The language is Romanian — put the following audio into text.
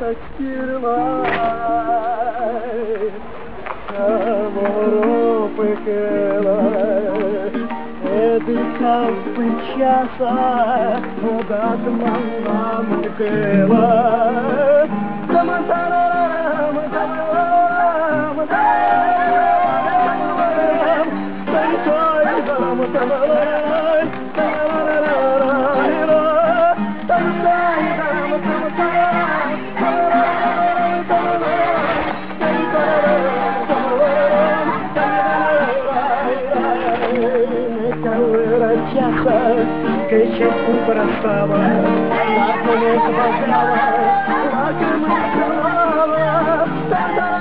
răchirlai, amorul pe călai, edica pânceasa, odată m-am în călai, mă-ntararam, mă-ntararam, mă-ntararam, que se compraba, la que me pasaba, la que me pasaba.